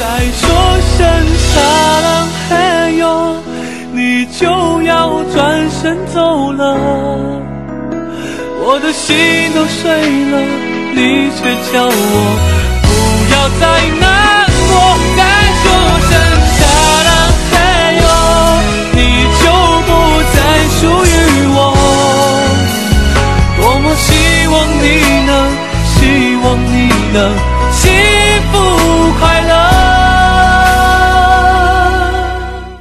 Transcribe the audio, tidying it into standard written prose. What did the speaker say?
再说声撒浪嘿哟，你就要转身走了，我的心都碎了，你却叫我不要再难过。再说声撒浪嘿哟，你就不再属于我。多么希望你能幸福快乐。